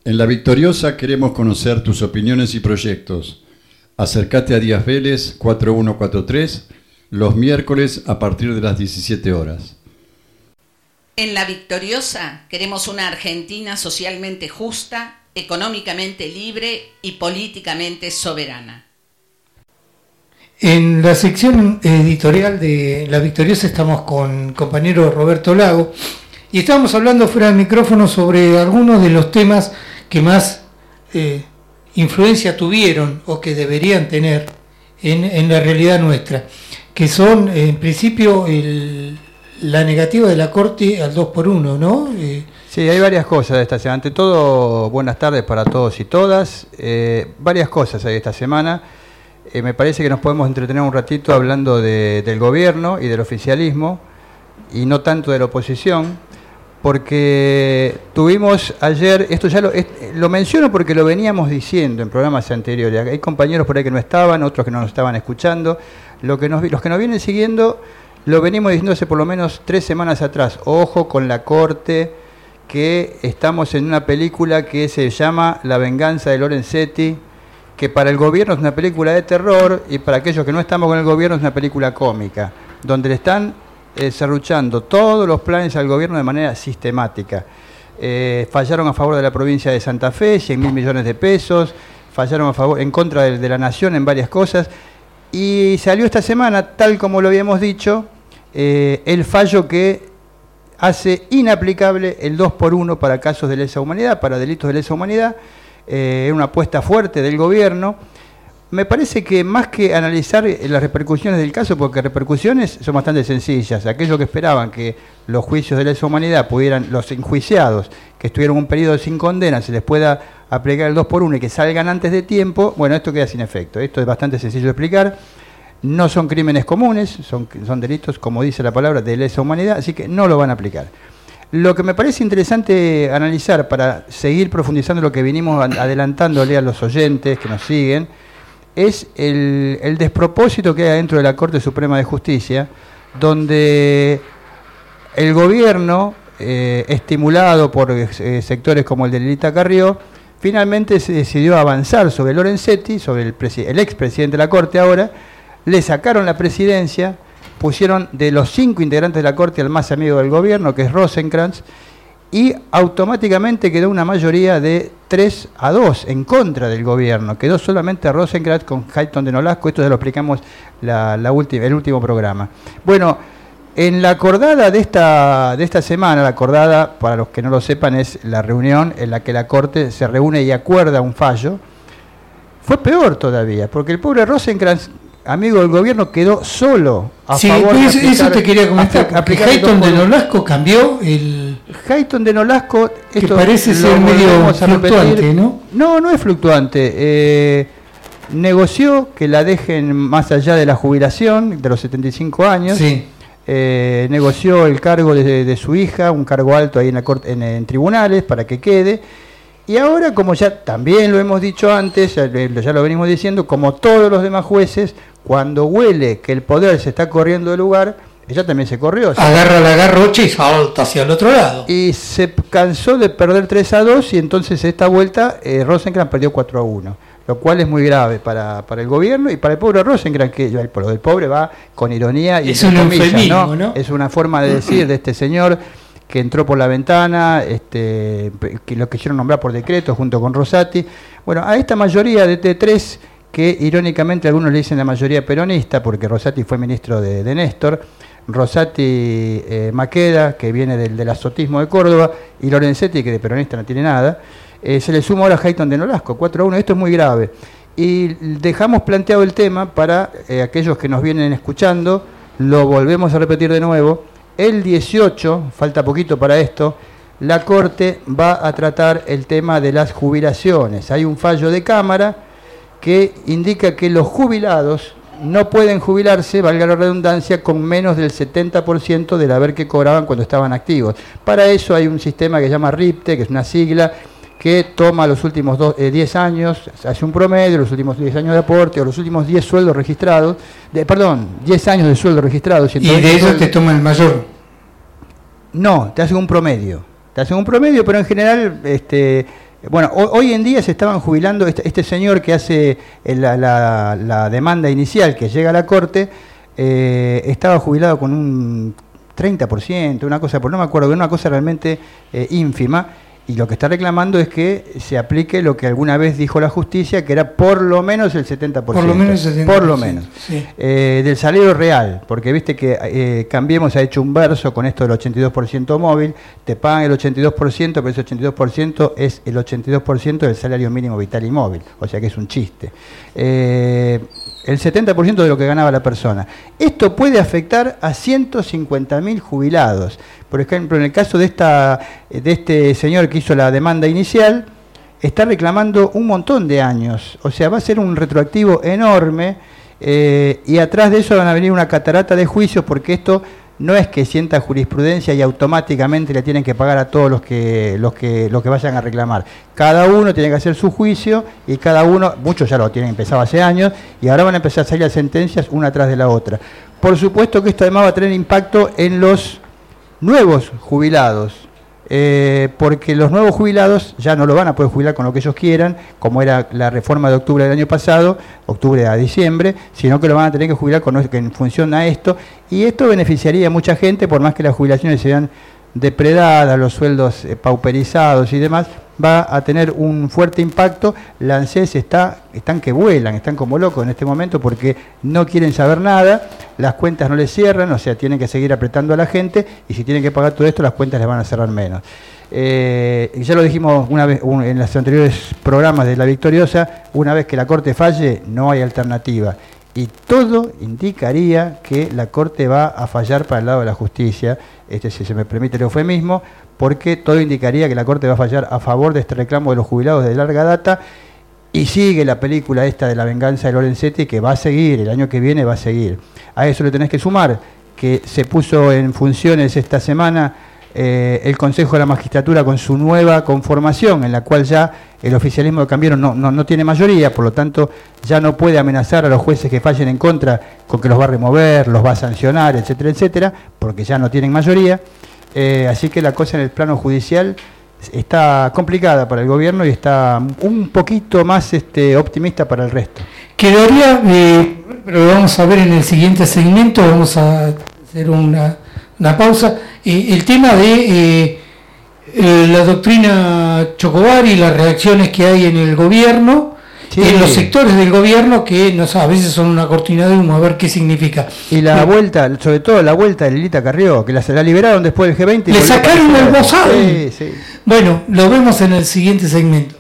En La Victoriosa queremos conocer tus opiniones y proyectos. Acércate a Díaz Vélez 4143 los miércoles a partir de las 17 horas. En La Victoriosa queremos una Argentina socialmente justa, económicamente libre y políticamente soberana. En la sección editorial de La Victoriosa estamos con el compañero Roberto Lago y estábamos hablando fuera del micrófono sobre algunos de los temas que más influencia tuvieron o que deberían tener en la realidad nuestra, que son en principio la negativa de la Corte al 2x1, ¿no? Sí, hay varias cosas de esta semana. Ante todo, buenas tardes para todos y todas. Varias cosas hay esta semana. Me parece que nos podemos entretener un ratito hablando del gobierno y del oficialismo y no tanto de la oposición, porque tuvimos ayer, esto ya lo menciono porque lo veníamos diciendo en programas anteriores, hay compañeros por ahí que no estaban, otros que no nos estaban escuchando, los que nos vienen siguiendo lo venimos diciendo hace por lo menos 3 semanas atrás. Ojo con la Corte, que estamos en una película que se llama La venganza de Lorenzetti, que para el gobierno es una película de terror y para aquellos que no estamos con el gobierno es una película cómica, donde le están serruchando todos los planes al gobierno de manera sistemática. Fallaron a favor de la provincia de Santa Fe, 100.000 millones de pesos, fallaron en contra de la nación en varias cosas, y salió esta semana, tal como lo habíamos dicho, el fallo que hace inaplicable el 2x1 para casos de lesa humanidad, para delitos de lesa humanidad. Una apuesta fuerte del gobierno. Me parece que más que analizar las repercusiones del caso, porque repercusiones son bastante sencillas, aquellos que esperaban que los juicios de lesa humanidad pudieran, los enjuiciados que estuvieron un periodo sin condena, se les pueda aplicar el 2x1 y que salgan antes de tiempo, bueno, esto queda sin efecto. Esto es bastante sencillo de explicar. No son crímenes comunes, son delitos, como dice la palabra, de lesa humanidad, así que no lo van a aplicar. Lo que me parece interesante analizar para seguir profundizando lo que venimos adelantándole a los oyentes que nos siguen es el despropósito que hay dentro de la Corte Suprema de Justicia, donde el gobierno, estimulado por sectores como el de Lelita Carrió, finalmente se decidió avanzar sobre Lorenzetti, sobre el expresidente de la Corte ahora, le sacaron la presidencia, pusieron de los 5 integrantes de la Corte al más amigo del gobierno, que es Rosenkrantz, y automáticamente quedó una mayoría de 3-2 en contra del gobierno. Quedó solamente Rosenkrantz con Hayton de Nolasco. Esto ya lo explicamos el último programa. Bueno, en la acordada de esta semana, la acordada, para los que no lo sepan, es la reunión en la que la Corte se reúne y acuerda un fallo. Fue peor todavía, porque el pobre Rosenkrantz, amigo del gobierno, quedó solo a favor de aplicar, eso te quería comentar, porque Hayton de Nolasco cambió Hayton de Nolasco, que parece ser medio fluctuante, ¿no? No es fluctuante. Negoció que la dejen más allá de la jubilación, de los 75 años. Sí. Negoció el cargo de su hija, un cargo alto ahí en la corte, en tribunales, para que quede. Y ahora, como ya también lo hemos dicho antes, ya lo venimos diciendo, como todos los demás jueces, cuando huele que el poder se está corriendo del lugar, ella también se corrió. Agarra la garrocha y salta hacia el otro lado. Y se cansó de perder 3-2 y entonces esta vuelta Rosenkrantz perdió 4-1, lo cual es muy grave para el gobierno y para el pobre Rosenkrantz, que por lo del pobre va con ironía y es un eufemismo, ¿no? Es una forma de decir de este señor que entró por la ventana, que lo quisieron nombrar por decreto junto con Rosati. Bueno, a esta mayoría de 3, que irónicamente algunos le dicen la mayoría peronista, porque Rosati fue ministro de Néstor, Rosati Maqueda, que viene del azotismo de Córdoba, y Lorenzetti, que de peronista no tiene nada, se le suma ahora Hayton de Nolasco, 4-1, esto es muy grave. Y dejamos planteado el tema para aquellos que nos vienen escuchando, lo volvemos a repetir de nuevo. El 18, falta poquito para esto, la Corte va a tratar el tema de las jubilaciones. Hay un fallo de Cámara que indica que los jubilados no pueden jubilarse, valga la redundancia, con menos del 70% del haber que cobraban cuando estaban activos. Para eso hay un sistema que se llama RIPTE, que es una sigla que toma los últimos 10 años, hace un promedio, los últimos 10 años de aporte, o los últimos 10 sueldos registrados, 10 años de sueldo registrados. ¿Y de eso te toma el mayor? No, te hacen un promedio. Pero en general Bueno, hoy en día se estaban jubilando, este señor que hace la demanda inicial que llega a la Corte, estaba jubilado con un 30%, una cosa, no me acuerdo, una cosa realmente ínfima, y lo que está reclamando es que se aplique lo que alguna vez dijo la justicia, que era por lo menos el 70%. Por lo menos el 70%. Por lo menos. Sí. Del salario real, porque viste que Cambiemos ha hecho un verso con esto del 82% móvil, te pagan el 82%, pero ese 82% es el 82% del salario mínimo vital y móvil, o sea que es un chiste. El 70% de lo que ganaba la persona. Esto puede afectar a 150.000 jubilados. Por ejemplo, en el caso de este señor que hizo la demanda inicial, está reclamando un montón de años. O sea, va a ser un retroactivo enorme, y atrás de eso van a venir una catarata de juicios, porque esto no es que sienta jurisprudencia y automáticamente le tienen que pagar a todos los que vayan a reclamar. Cada uno tiene que hacer su juicio, y cada uno, muchos ya lo tienen empezado hace años, y ahora van a empezar a salir las sentencias una tras de la otra. Por supuesto que esto además va a tener impacto en los nuevos jubilados, porque los nuevos jubilados ya no lo van a poder jubilar con lo que ellos quieran, como era la reforma de octubre del año pasado, octubre a diciembre, sino que lo van a tener que jubilar en función a esto, y esto beneficiaría a mucha gente, por más que las jubilaciones se vean depredadas, los sueldos pauperizados y demás, va a tener un fuerte impacto. La ANSES están que vuelan, están como locos en este momento porque no quieren saber nada, las cuentas no les cierran, o sea, tienen que seguir apretando a la gente, y si tienen que pagar todo esto, las cuentas les van a cerrar menos. Ya lo dijimos una vez en los anteriores programas de La Victoriosa, una vez que la Corte falle, no hay alternativa. Y todo indicaría que la Corte va a fallar para el lado de la justicia, si se me permite el eufemismo, porque todo indicaría que la Corte va a fallar a favor de este reclamo de los jubilados de larga data, y sigue la película esta de la venganza de Lorenzetti, que va a seguir, el año que viene va a seguir. A eso le tenés que sumar que se puso en funciones esta semana el Consejo de la Magistratura con su nueva conformación, en la cual ya el oficialismo de Cambiemos no tiene mayoría, por lo tanto ya no puede amenazar a los jueces que fallen en contra con que los va a remover, los va a sancionar, etcétera, etcétera, porque ya no tienen mayoría. Así que la cosa en el plano judicial está complicada para el gobierno, y está un poquito más optimista para el resto. Quedaría, pero lo vamos a ver en el siguiente segmento, vamos a hacer una pausa. El tema de la doctrina Chocobar y las reacciones que hay en el gobierno, sí, en los sectores del gobierno, que a veces son una cortina de humo, a ver qué significa. Y la vuelta, sobre todo la vuelta de Lilita Carrió, que la liberaron después del G20. Le sacaron el bozal. Sí, sí. Bueno, lo vemos en el siguiente segmento.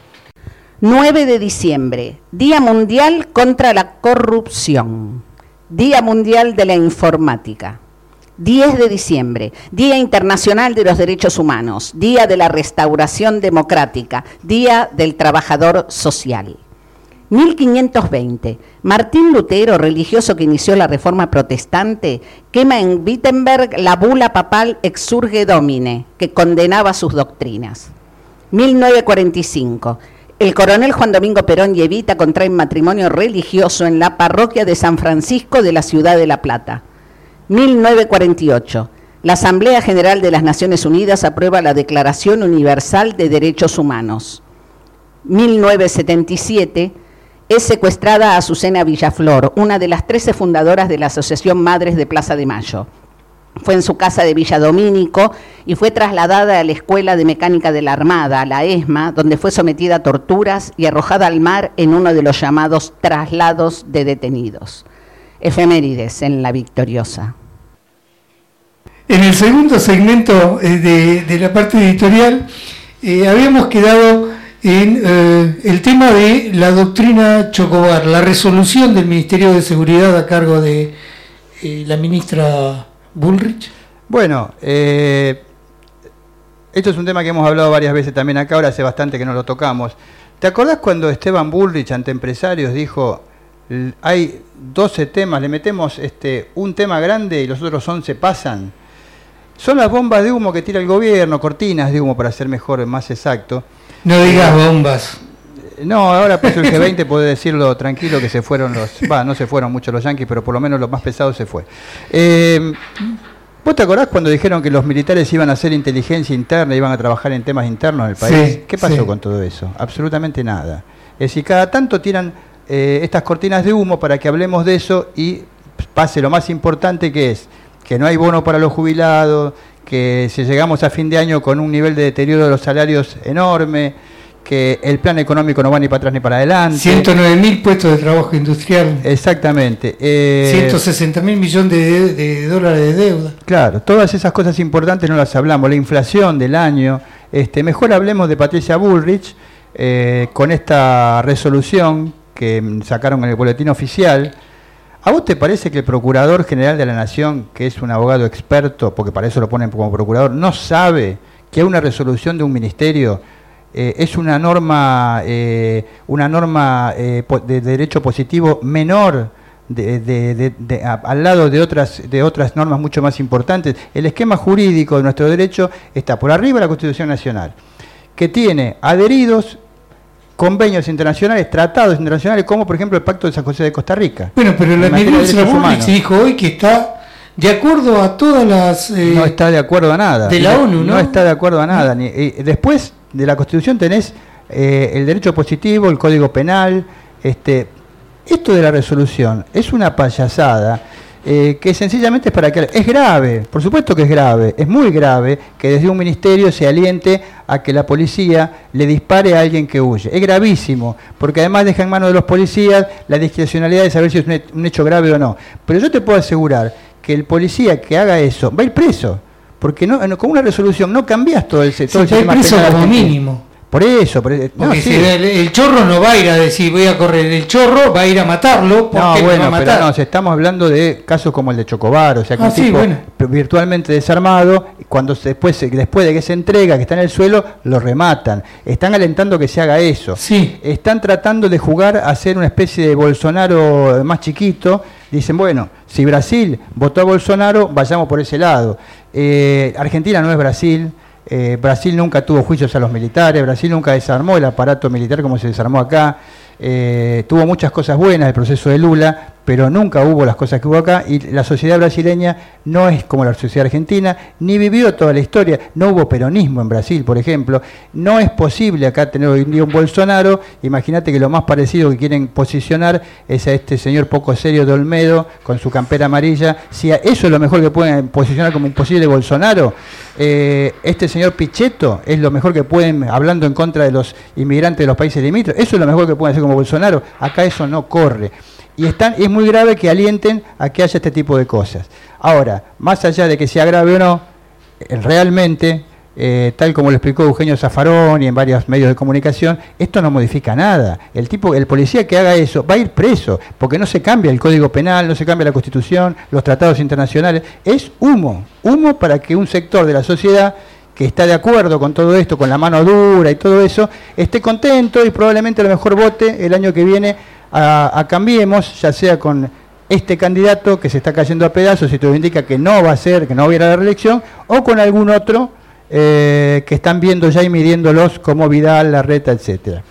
9 de diciembre, Día Mundial contra la Corrupción, Día Mundial de la Informática. 10 de diciembre, Día Internacional de los Derechos Humanos, Día de la Restauración Democrática, Día del Trabajador Social. 1520, Martín Lutero, religioso que inició la Reforma Protestante, quema en Wittenberg la bula papal Exsurge Domine, que condenaba sus doctrinas. 1945, el coronel Juan Domingo Perón y Evita contraen matrimonio religioso en la parroquia de San Francisco de la ciudad de La Plata. 1948. La Asamblea General de las Naciones Unidas aprueba la Declaración Universal de Derechos Humanos. 1977. Es secuestrada Azucena Villaflor, una de las 13 fundadoras de la Asociación Madres de Plaza de Mayo. Fue en su casa de Villa Domínico y fue trasladada a la Escuela de Mecánica de la Armada, a la ESMA, donde fue sometida a torturas y arrojada al mar en uno de los llamados traslados de detenidos. Efemérides en La Victoriosa. En el segundo segmento de la parte editorial habíamos quedado en el tema de la doctrina Chocobar, la resolución del Ministerio de Seguridad a cargo de la ministra Bullrich. Bueno, esto es un tema que hemos hablado varias veces también acá, ahora hace bastante que no lo tocamos. ¿Te acordás cuando Esteban Bullrich ante empresarios dijo: hay 12 temas, le metemos un tema grande y los otros 11 pasan? Son las bombas de humo que tira el gobierno, cortinas de humo para ser mejor, más exacto. No digas bombas. No, ahora pasó el G20, puede decirlo tranquilo que se fueron no se fueron mucho los yanquis, pero por lo menos lo más pesado se fue. ¿Vos te acordás cuando dijeron que los militares iban a hacer inteligencia interna, iban a trabajar en temas internos del país? Sí, ¿Qué pasó sí. con todo eso? Absolutamente nada. Es decir, cada tanto tiran estas cortinas de humo para que hablemos de eso y pase lo más importante, que es que no hay bono para los jubilados, que si llegamos a fin de año con un nivel de deterioro de los salarios enorme, que el plan económico no va ni para atrás ni para adelante. 109.000 puestos de trabajo industrial. Exactamente. 160.000 millones de dólares de deuda. Claro, todas esas cosas importantes no las hablamos. La inflación del año. Mejor hablemos de Patricia Bullrich con esta resolución que sacaron en el boletín oficial. ¿A vos te parece que el Procurador General de la Nación, que es un abogado experto, porque para eso lo ponen como procurador, no sabe que una resolución de un ministerio es una norma de derecho positivo menor al lado de otras normas mucho más importantes? El esquema jurídico de nuestro derecho está por arriba de la Constitución Nacional, que tiene adheridos convenios internacionales, tratados internacionales, como por ejemplo el Pacto de San José de Costa Rica. Bueno, pero la ministra Bullrich dijo hoy que está de acuerdo a todas las... no está de acuerdo a nada. De la ONU, ¿no? No está de acuerdo a nada. Después de la Constitución tenés el derecho positivo, el Código Penal. Esto de la resolución es una payasada que sencillamente es para que... Es grave, por supuesto que es grave, es muy grave que desde un ministerio se aliente a que la policía le dispare a alguien que huye. Es gravísimo, porque además deja en manos de los policías la discrecionalidad de saber si es un hecho grave o no. Pero yo te puedo asegurar que el policía que haga eso va a ir preso, porque con una resolución no cambias todo el sistema preso penal como argentino. mínimo. Por eso, porque sí. el chorro no va a ir a decir voy a correr, el chorro va a ir a matarlo porque no, bueno, va a matar. pero no, si estamos hablando de casos como el de Chocobar, o sea que un sí, tipo bueno, virtualmente desarmado, cuando después de que se entrega, que está en el suelo, lo rematan. Están alentando que se haga eso. Sí. Están tratando de jugar a ser una especie de Bolsonaro más chiquito. Dicen, bueno, si Brasil votó a Bolsonaro, vayamos por ese lado. Argentina no es Brasil. Brasil nunca tuvo juicios a los militares, Brasil nunca desarmó el aparato militar como se desarmó acá, tuvo muchas cosas buenas el proceso de Lula, pero nunca hubo las cosas que hubo acá, y la sociedad brasileña no es como la sociedad argentina, ni vivió toda la historia, no hubo peronismo en Brasil, por ejemplo, no es posible acá tener hoy en día un Bolsonaro. Imagínate que lo más parecido que quieren posicionar es a este señor poco serio de Olmedo, con su campera amarilla. Si eso es lo mejor que pueden posicionar como un posible Bolsonaro, este señor Pichetto es lo mejor que pueden, hablando en contra de los inmigrantes de los países limítrofes, eso es lo mejor que pueden hacer como Bolsonaro. Acá eso no corre. Y es muy grave que alienten a que haya este tipo de cosas. Ahora, más allá de que sea grave o no, realmente, tal como lo explicó Eugenio Zaffaroni en varios medios de comunicación, esto no modifica nada. El policía que haga eso va a ir preso, porque no se cambia el Código Penal, no se cambia la Constitución, los tratados internacionales. Es humo para que un sector de la sociedad que está de acuerdo con todo esto, con la mano dura y todo eso, esté contento y probablemente a lo mejor vote el año que viene a Cambiemos, ya sea con este candidato que se está cayendo a pedazos y todo indica que no va a ser, que no va a ir a la reelección, o con algún otro que están viendo ya y midiéndolos como Vidal, Larreta, etcétera.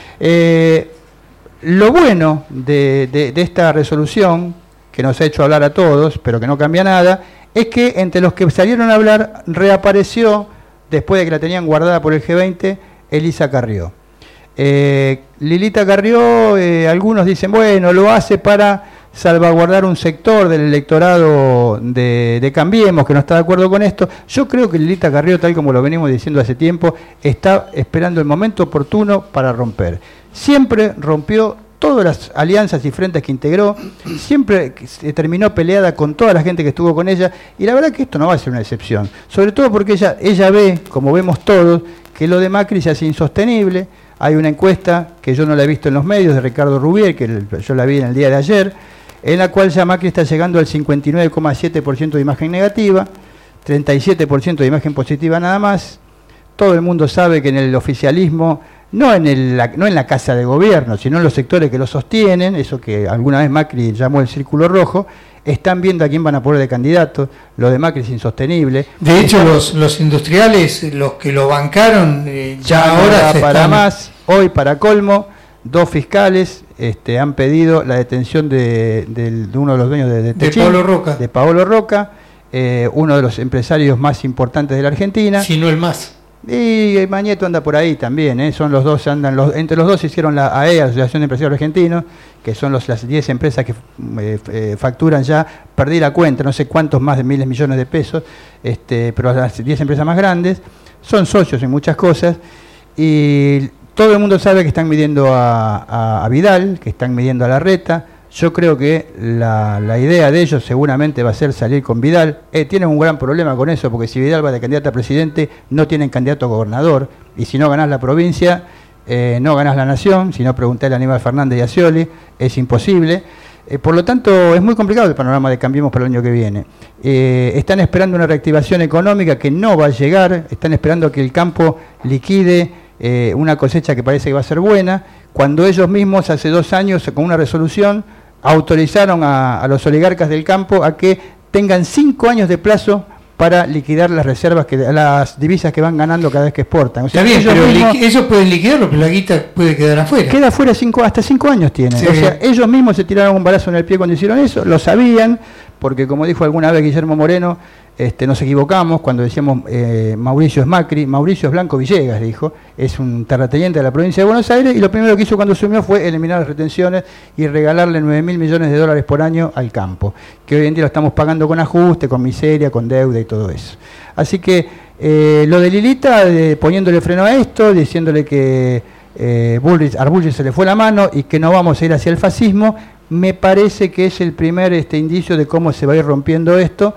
Lo bueno de esta resolución, que nos ha hecho hablar a todos, pero que no cambia nada, es que entre los que salieron a hablar reapareció, después de que la tenían guardada por el G20, Elisa Carrió. Lilita Carrió, algunos dicen, bueno, lo hace para salvaguardar un sector del electorado de Cambiemos, que no está de acuerdo con esto. Yo creo que Lilita Carrió, tal como lo venimos diciendo hace tiempo, está esperando el momento oportuno para romper. Siempre rompió todas las alianzas y frentes que integró, siempre terminó peleada con toda la gente que estuvo con ella, y la verdad que esto no va a ser una excepción, sobre todo porque ella ve, como vemos todos, que lo de Macri ya es insostenible. Hay una encuesta que yo no la he visto en los medios, de Ricardo Rubier, que yo la vi en el día de ayer, en la cual ya Macri está llegando al 59,7% de imagen negativa, 37% de imagen positiva nada más. Todo el mundo sabe que en el oficialismo, no en la Casa de Gobierno, sino en los sectores que lo sostienen, eso que alguna vez Macri llamó el círculo rojo, están viendo a quién van a poner de candidato. Lo de Macri es insostenible. De hecho, los industriales, los que lo bancaron, ya ahora para están... más. Hoy, para colmo, 2 fiscales han pedido la detención de uno de los dueños de Techín, Paolo Roca. De Paolo Roca. uno de los empresarios más importantes de la Argentina. Si no el más. Y Mañeto anda por ahí también, son los dos, entre los dos hicieron la AE, Asociación de Empresarios Argentinos, que son las 10 empresas que facturan ya, perdí la cuenta, no sé cuántos más de miles de millones de pesos, pero las 10 empresas más grandes, son socios en muchas cosas, y todo el mundo sabe que están midiendo a Vidal, que están midiendo a Larreta. Yo creo que la idea de ellos seguramente va a ser salir con Vidal. Tienen un gran problema con eso, porque si Vidal va de candidato a presidente, no tienen candidato a gobernador. Y si no ganás la provincia, no ganás la nación. Si no, preguntale a Aníbal Fernández y a Scioli, es imposible. Por lo tanto, es muy complicado el panorama de Cambiemos para el año que viene. Están esperando una reactivación económica que no va a llegar. Están esperando que el campo liquide una cosecha que parece que va a ser buena, cuando ellos mismos hace 2 años, con una resolución, autorizaron a los oligarcas del campo a que tengan 5 años de plazo para liquidar las reservas, las divisas que van ganando cada vez que exportan. O sea, está bien, pero ellos pueden liquidarlo, pero la guita puede quedar afuera. Queda afuera hasta 5 años tienen. Sí. O sea, ellos mismos se tiraron un balazo en el pie cuando hicieron eso, lo sabían, porque como dijo alguna vez Guillermo Moreno, nos equivocamos cuando decíamos Mauricio es Macri, Mauricio es Blanco Villegas, dijo, es un terrateniente de la provincia de Buenos Aires, y lo primero que hizo cuando asumió fue eliminar las retenciones y regalarle 9.000 millones de dólares por año al campo, que hoy en día lo estamos pagando con ajuste, con miseria, con deuda y todo eso. Así que lo de Lilita, poniéndole freno a esto, diciéndole que Arbullez se le fue la mano y que no vamos a ir hacia el fascismo, me parece que es el primer indicio de cómo se va a ir rompiendo esto.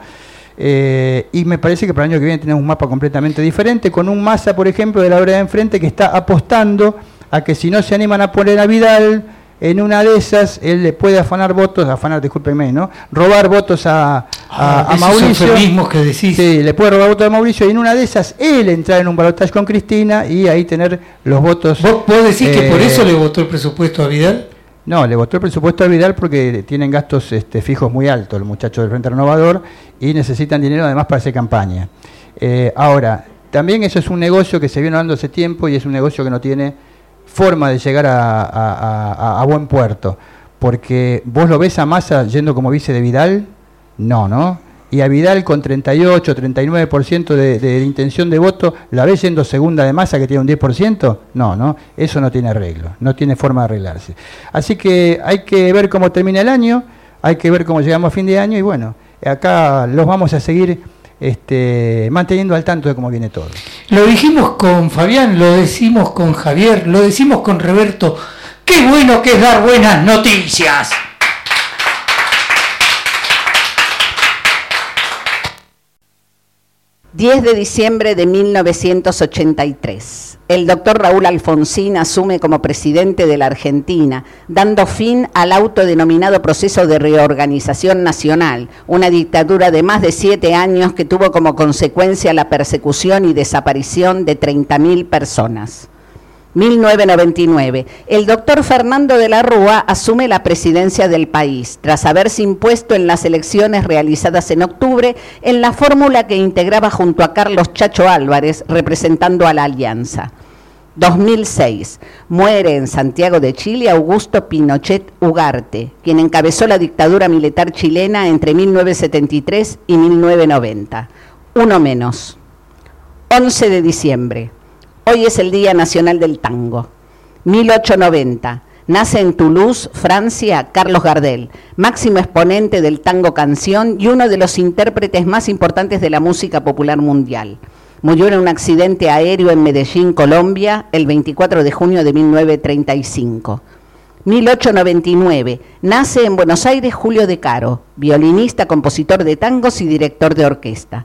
Y me parece que para el año que viene tenemos un mapa completamente diferente, con un Massa, por ejemplo, de la vereda de enfrente, que está apostando a que si no se animan a poner a Vidal, en una de esas él le puede discúlpenme, ¿no? Robar votos a Mauricio. Mismos que decís. Sí, le puede robar votos a Mauricio, y en una de esas él entrar en un balotaje con Cristina y ahí tener los votos. ¿Vos decís que por eso le votó el presupuesto a Vidal? No, le votó el presupuesto a Vidal porque tienen gastos fijos muy altos los muchachos del Frente Renovador y necesitan dinero además para hacer campaña. Ahora, también eso es un negocio que se viene dando hace tiempo y es un negocio que no tiene forma de llegar a buen puerto. Porque vos lo ves a Massa yendo como vice de Vidal, no. Y a Vidal con 38, 39% de intención de voto, ¿la ves yendo segunda de Massa que tiene un 10%? No, eso no tiene arreglo, no tiene forma de arreglarse. Así que hay que ver cómo termina el año, hay que ver cómo llegamos a fin de año y bueno, acá los vamos a seguir manteniendo al tanto de cómo viene todo. Lo dijimos con Fabián, lo decimos con Javier, lo decimos con Roberto. ¡Qué bueno que es dar buenas noticias! ...10 de diciembre de 1983... el doctor Raúl Alfonsín asume como presidente de la Argentina, dando fin al autodenominado proceso de reorganización nacional, una dictadura de más de 7 años que tuvo como consecuencia la persecución y desaparición de 30.000 personas. 1999. El doctor Fernando de la Rúa asume la presidencia del país, tras haberse impuesto en las elecciones realizadas en octubre en la fórmula que integraba junto a Carlos Chacho Álvarez, representando a la Alianza. 2006. Muere en Santiago de Chile Augusto Pinochet Ugarte, quien encabezó la dictadura militar chilena entre 1973 y 1990. Uno menos. 11 de diciembre. Hoy es el Día Nacional del Tango. 1890. Nace en Toulouse, Francia, Carlos Gardel, máximo exponente del tango canción y uno de los intérpretes más importantes de la música popular mundial. Murió en un accidente aéreo en Medellín, Colombia, el 24 de junio de 1935. 1899. Nace en Buenos Aires Julio De Caro, violinista, compositor de tangos y director de orquesta.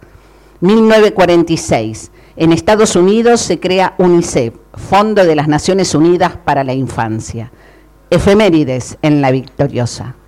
1946. En Estados Unidos se crea UNICEF, Fondo de las Naciones Unidas para la Infancia. Efemérides en La Victoriosa.